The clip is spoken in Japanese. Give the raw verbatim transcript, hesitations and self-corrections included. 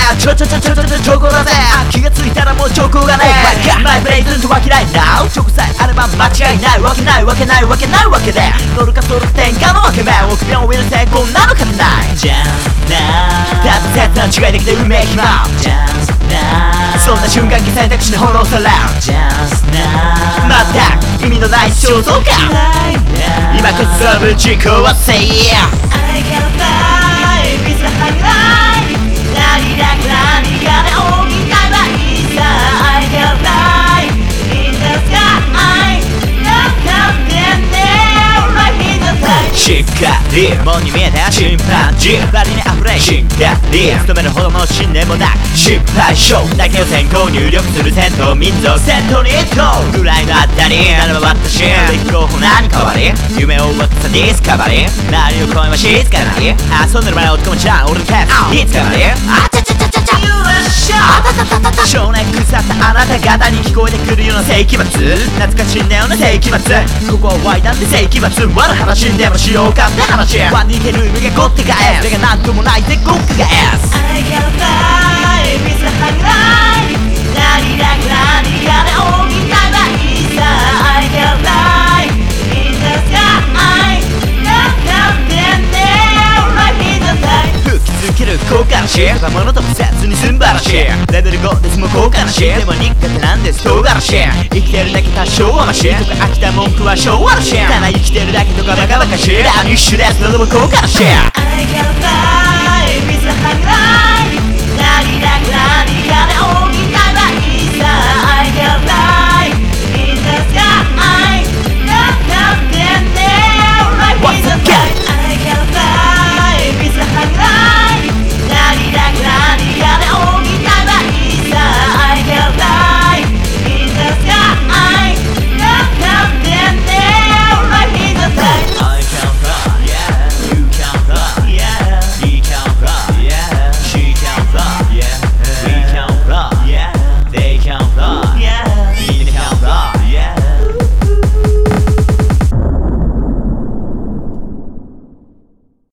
ちょちょちょちょちょちょチョコだぜ気がついたらもうチョコがねマイブレイズンとは嫌い Now チョコさえあれば間違いないわけないわけないわけないわけで乗るかそる天下のわけ目臆病ウィル成功なのかないじゃんなだって絶対違いできてうめえ暇じゃんなそんな瞬間に選択肢に翻弄されるじゃんなまったく意味のない肖像か今こそぶち壊せ I can't fly with the high line 何だか何かで補えばいいさ I can't fly in the sky Look up and down right in the sky しっかりもんに見えたチンパンジーバリに溢れしっかり務めるほどの信念もなく失敗症だけを先行入力する戦闘民族戦闘に行こうぐらいのあったりならば私立候補何変わり夢を追うさディスカバリー周りの声は静かなり遊んでる前の男もちゃん俺のキャスいつかまであちゃちゃちゃちゃちゃ少年腐ったあなた方に聞こえてくるような世紀末懐かしいんだよね世紀末ここはワイダンで世紀末我の話でもしようかって話ワンにいてる海がゴッテが S それがなんともないでゴックが S I can't fly with the high line 何だか何かで補えばいいさ I can't fly in the sky Look up and down right in the sky 吹きつける効果なし若者と不切にすんばらしいレベルごですも効果なしでも苦手なんです唐辛子生きてるだけ多少はマシとか飽きた文句は昭和のしただ生きてるだけとかバカバカしいラミッシュです喉も効果なし I can't fly with the high line